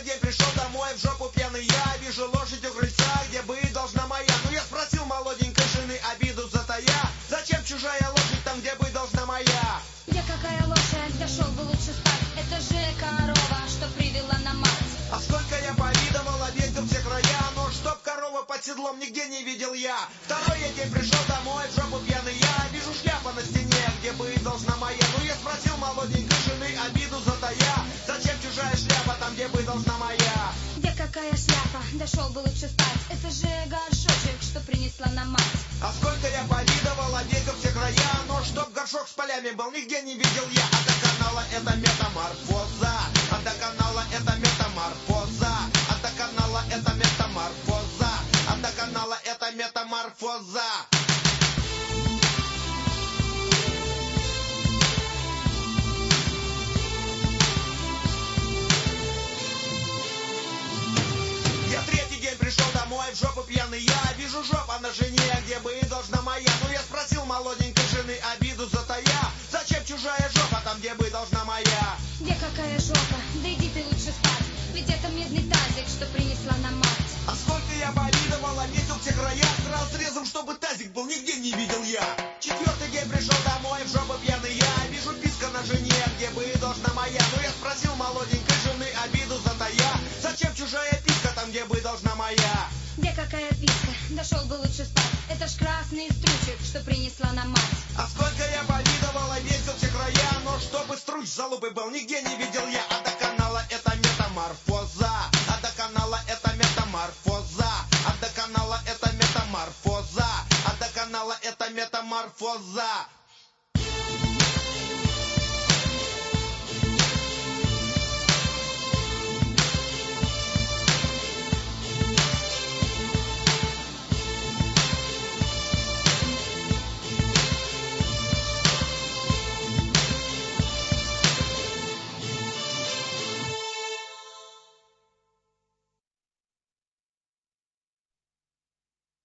Второй день пришел домой, в жопу пьяный я. Вижу лошадь у крыльца, где быть должна моя. Ну я спросил молоденькой жены, обиду затая: зачем чужая лошадь там, где быть должна моя? Где какая лошадь, дошел бы лучше спать. Это же корова, что привела на мать. А сколько я повидывал, объездил все края, но чтоб корова под седлом нигде не видел я. Второй я день пришел домой, в жопу пьяный я. Вижу шляпа на стене, где быть должна моя. Ну я спросил молоденькой жены, обиду затая: зачем чужая шляпа там, где быть должна моя? Где какая шляпа, дошел бы лучше спать. Это же горшочек, что принесла на мать. А сколько я повидывал, объездил все края, но чтоб горшок с полями был, нигде не видел я. А до канала это метаморфоза, а до канала это метаморфоза, а до канала это метаморфоза, а до канала это метаморфоза. Я третий день пришел домой, в жопу пьяный я. Вижу жопа на жене, где быть должна моя. Ну я спросил молоденькой жены, обиду затая: зачем чужая жопа там, где быть должна моя? Где какая жопа, да иди ты лучше спать. Ведь это медный тазик, что принесла на мать. А сколько я повидывал, объездил все края, с разрезом, чтобы тазик был, нигде не видел я. Четвертый день пришел домой, в жопу пьяный я. Вижу писка на жене, где быть должна моя. Ну я спросил молоденькой жены, обиду затая: зачем чужая писка там, где быть должна моя? Где какая писка, дошел бы лучше спать. Это ж красный стручек, что принесла на мать. А сколько я повидывал, объездил все края, но чтобы струч залупы был, нигде не видел я. А до канала это метаморфоза, а до канала это метаморфоза, а до канала это метаморфоза, а до канала это метаморфоза.